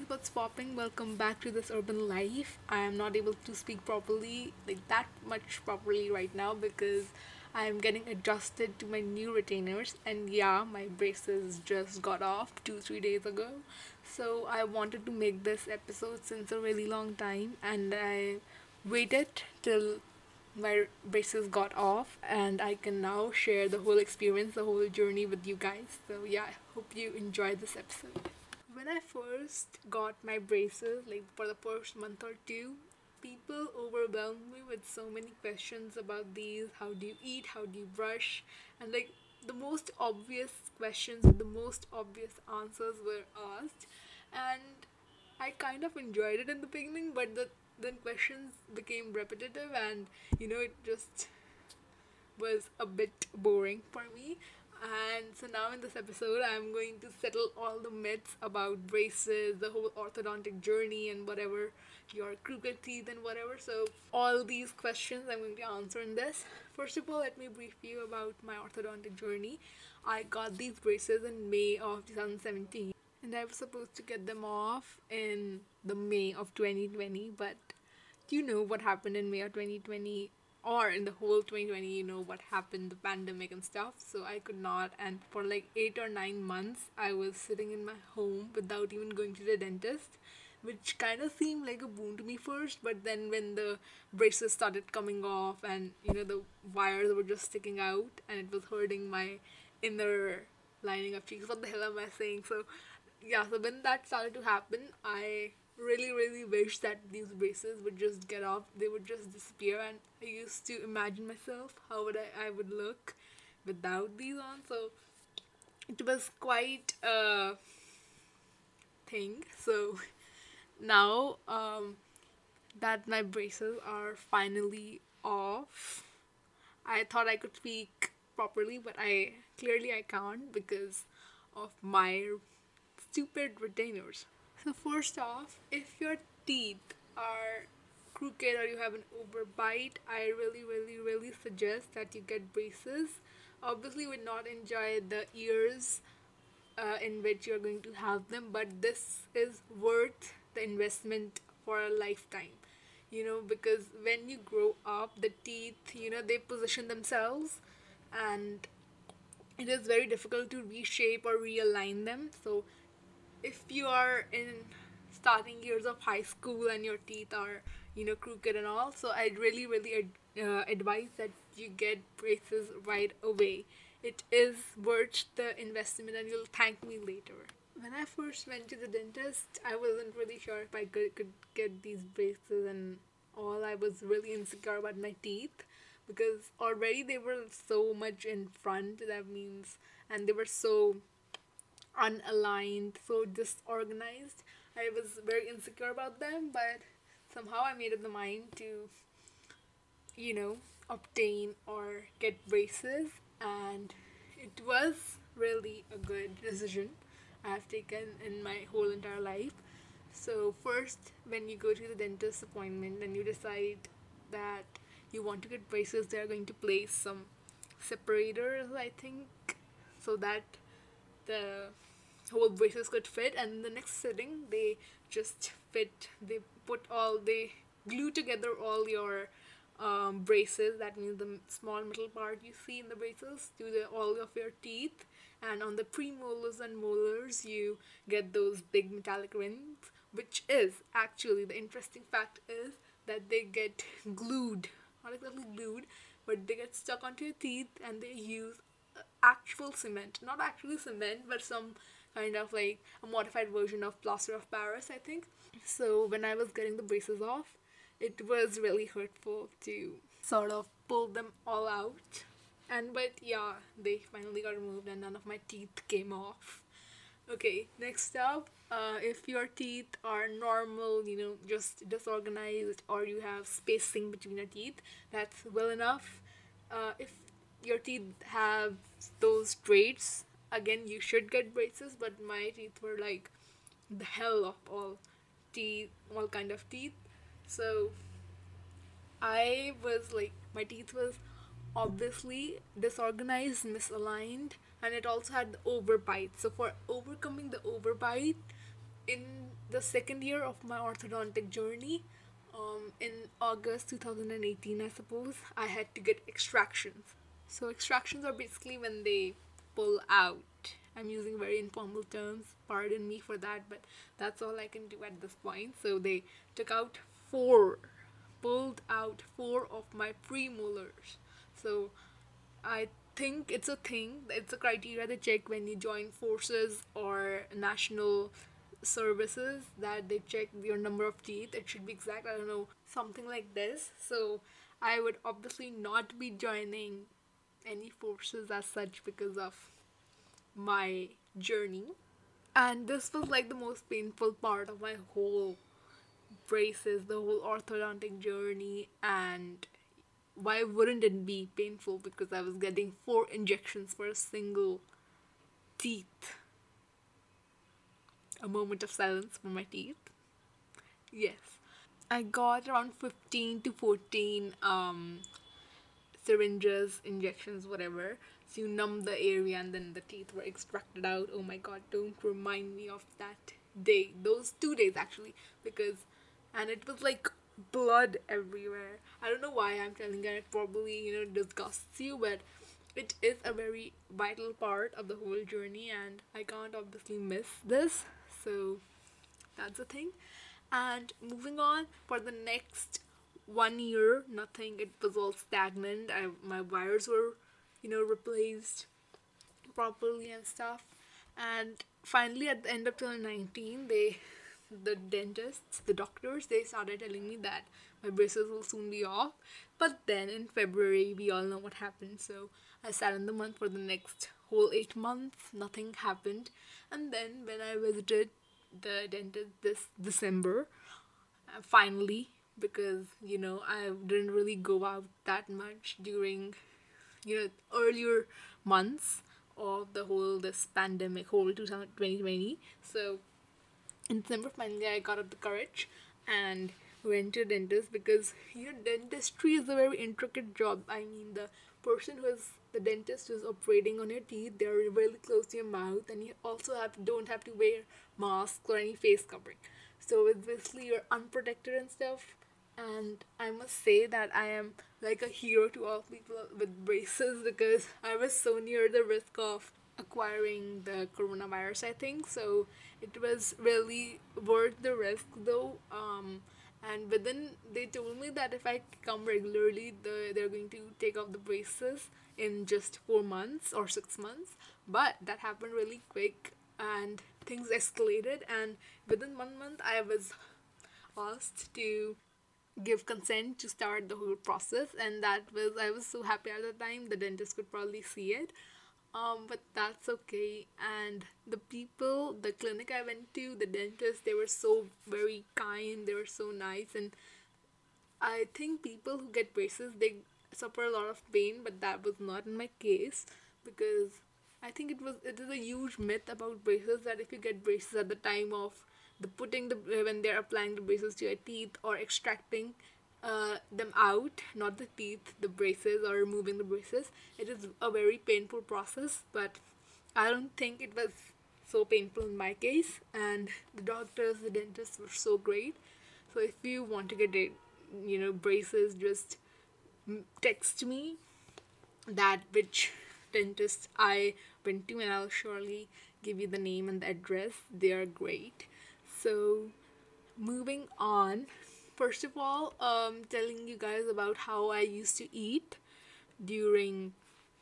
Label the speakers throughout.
Speaker 1: what's popping? Welcome back to this urban life. I am not able to speak properly, like that much properly right now because I am getting adjusted to my new retainers, and yeah, my braces just got off 2 3 days ago. So I wanted to make this episode since a really long time, and I waited till my braces got off, and I can now share the whole experience, the whole journey with you guys. So yeah, I hope you enjoy this episode. When I first got my braces, like for the first month or two, people overwhelmed me with so many questions about these. How do you eat? How do you brush? And like the most obvious questions, the most obvious answers were asked. And I kind of enjoyed it in the beginning, but then questions became repetitive, and it just was a bit boring for me. And so now in this episode, I'm going to settle all the myths about braces, the whole orthodontic journey, and whatever your crooked teeth and whatever. So, all these questions I'm going to answer in this. First of all, let me brief you about my orthodontic journey. I got these braces in May of 2017, and I was supposed to get them off in the May of 2020, but do you know what happened in May of 2020, or in the whole 2020, what happened, the pandemic and stuff. So I could not, and for like 8 or 9 months, I was sitting in my home without even going to the dentist, which kind of seemed like a boon to me first. But then when the braces started coming off, and the wires were just sticking out, and it was hurting my inner lining of cheeks. What the hell am I saying? So yeah, so when that started to happen, I really wish that these braces would just get off. They would just disappear, and I used to imagine myself how I would look without these on. So it was quite a thing. So now that my braces are finally off, I thought I could speak properly, but I can't because of my stupid retainers. So first off, if your teeth are crooked or you have an overbite, I really suggest that you get braces. Obviously, you would not enjoy the years in which you're going to have them, but this is worth the investment for a lifetime. Because when you grow up, the teeth, they position themselves, and it is very difficult to reshape or realign them. So if you are in starting years of high school and your teeth are crooked and all, so I'd really advise that you get braces right away. It is worth the investment, and you'll thank me later. When I first went to the dentist, I wasn't really sure if I could get these braces and all. I was really insecure about my teeth because already they were so much in front, that means, and they were so unaligned, so disorganized. I was very insecure about them, but somehow I made up the mind to, you know, obtain or get braces, and it was really a good decision I have taken in my whole entire life. So, first, when you go to the dentist appointment and you decide that you want to get braces, they are going to place some separators, I think, so that the whole braces could fit. And in the next sitting, they just fit. They glue together all your braces. That means the small middle part you see in the braces to the all of your teeth. And on the premolars and molars, you get those big metallic rings, which is actually the interesting fact is that they get glued, not exactly glued, but they get stuck onto your teeth, and they use actual cement, not actually cement, but some kind of like a modified version of plaster of Paris, I think. So when I was getting the braces off, it was really hurtful to sort of pull them all out. And but yeah, they finally got removed, and none of my teeth came off. Okay, next up, if your teeth are normal, just disorganized, or you have spacing between your teeth, that's well enough. If your teeth have those traits, again, you should get braces, but my teeth were like the hell of all kind of teeth. So I was like, my teeth was obviously disorganized, misaligned, and it also had the overbite. So for overcoming the overbite, in the second year of my orthodontic journey. In August 2018, I suppose, I had to get extractions. So, extractions are basically when they pull out. I'm using very informal terms, pardon me for that, but that's all I can do at this point. So, they took out four, pulled out four of my premolars. So, I think it's a thing. It's a criteria they check when you join forces or national services, that they check your number of teeth. It should be exact. I don't know, something like this. So I would obviously not be joining any forces as such because of my journey. And this was like the most painful part of my whole braces, the whole orthodontic journey. And why wouldn't it be painful? Because I was getting four injections for a single teeth. A moment of silence for my teeth. Yes. I got around 15 to 14 syringes, injections, whatever. So you numb the area and then the teeth were extracted out. Oh my god, don't remind me of that day. Those 2 days actually. Because, and it was like blood everywhere. I don't know why I'm telling you, it probably, disgusts you, but it is a very vital part of the whole journey and I can't obviously miss this. So that's the thing. And moving on, for the next 1 year, nothing. It was all stagnant. My wires were, replaced properly and stuff. And finally, at the end of 2019, the dentists, the doctors, they started telling me that my braces will soon be off. But then in February, we all know what happened. So I sat in the month for the next whole 8 months. Nothing happened. And then when I visited the dentist this December, finally, because I didn't really go out that much during earlier months of the whole this pandemic, whole 2020. So in December, finally, I got up the courage and went to a dentist because dentistry is a very intricate job. I mean, the person who is the dentist who is operating on your teeth, they're really close to your mouth, and you also don't have to wear masks or any face covering. So it's basically you're unprotected and stuff. And I must say that I am like a hero to all people with braces because I was so near the risk of acquiring the coronavirus, I think. So it was really worth the risk though. And within, they told me that if I come regularly, they're going to take off the braces in just 4 months or 6 months. But that happened really quick and things escalated. And within 1 month, I was asked to give consent to start the whole process, and that was, I was so happy at the time. The dentist could probably see it, but that's okay. And the people, the clinic I went to, the dentist, they were so very kind, they were so nice. And I think people who get braces, they suffer a lot of pain, but that was not in my case. Because I think it is a huge myth about braces that if you get braces at the time of the putting the when they're applying the braces to your teeth or extracting them out, not the teeth, the braces, or removing the braces, it is a very painful process. But I don't think it was so painful in my case, and the doctors, the dentists were so great. So if you want to get it, braces, just text me that which dentist I went to, and I'll surely give you the name and the address. They are great. So moving on, first of all, telling you guys about how I used to eat during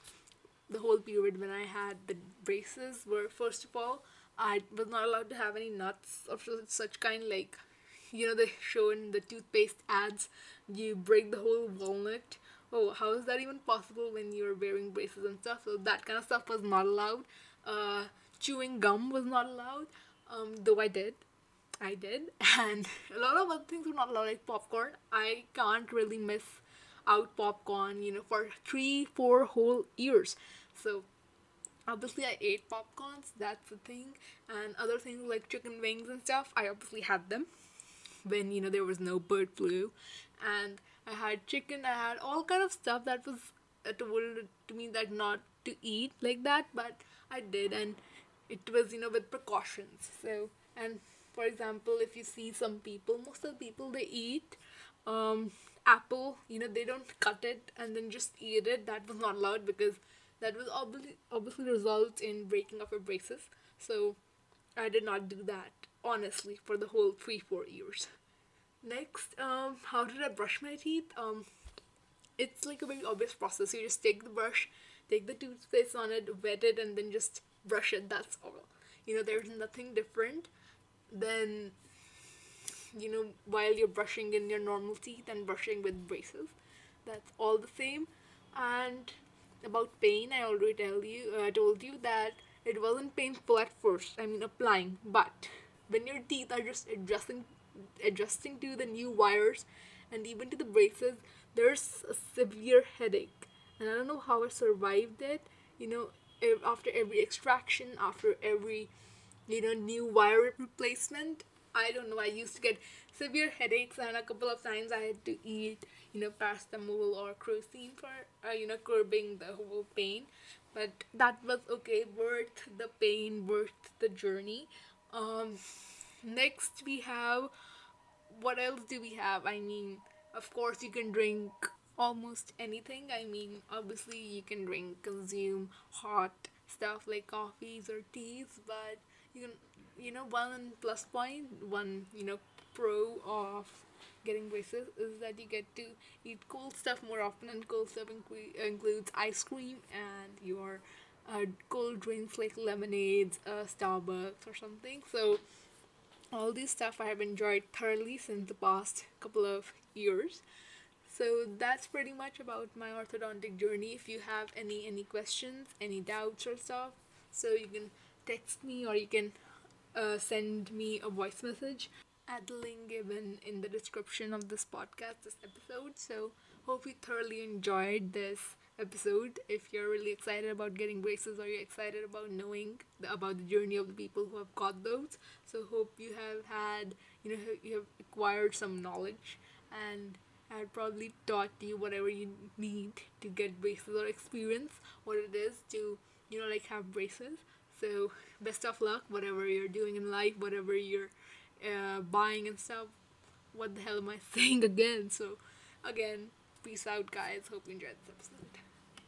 Speaker 1: the whole period when I had the braces. Were, first of all, I was not allowed to have any nuts of such kind, like they show in the toothpaste ads, you break the whole walnut. Oh, how is that even possible when you're wearing braces and stuff? So that kind of stuff was not allowed. uh Chewing gum was not allowed, though I did. And a lot of other things were not allowed, like popcorn. I can't really miss out popcorn, for 3, 4 whole years. So obviously I ate popcorns, that's the thing. And other things like chicken wings and stuff, I obviously had them when there was no bird flu. And I had chicken, I had all kind of stuff that was told to me that not to eat like that, but I did. And it was with precautions. So, and for example, if you see some people, most of the people they eat um apple, they don't cut it and then just eat it. That was not allowed because that will obviously result in breaking of your braces. So I did not do that, honestly, for the whole 3-4 years. Next, how did I brush my teeth? It's like a very obvious process. You just take the brush, take the toothpaste on it, wet it, and then just brush it. That's all. There's nothing different than, while you're brushing in your normal teeth and brushing with braces. That's all the same. And about pain, I told you that it wasn't painful at first. I mean, applying, but when your teeth are just adjusting to the new wires and even to the braces, there's a severe headache. And I don't know how I survived it. You know, after every extraction, after every new wire replacement, I don't know, I used to get severe headaches, and a couple of times I had to eat paracetamol or crocin for curbing the whole pain. But that was okay, worth the pain, worth the journey. Next we have, what else do we have? I mean, of course, you can drink almost anything. I mean, obviously, you can consume hot stuff like coffees or teas, but you can, one plus point, one, pro of getting braces is that you get to eat cold stuff more often, and cold stuff includes ice cream and your cold drinks like lemonades, Starbucks, or something. So, all this stuff I have enjoyed thoroughly since the past couple of years. So that's pretty much about my orthodontic journey. If you have any questions, any doubts or stuff, so you can text me or you can send me a voice message at the link given in the description of this podcast, this episode. So hope you thoroughly enjoyed this episode. If you're really excited about getting braces or you're excited about knowing about the journey of the people who have got those, so hope you have had, you have acquired some knowledge, and I had probably taught you whatever you need to get braces or experience what it is to, like have braces. So best of luck, whatever you're doing in life, whatever you're buying and stuff. What the hell am I saying again? So again, peace out, guys. Hope you enjoyed this episode.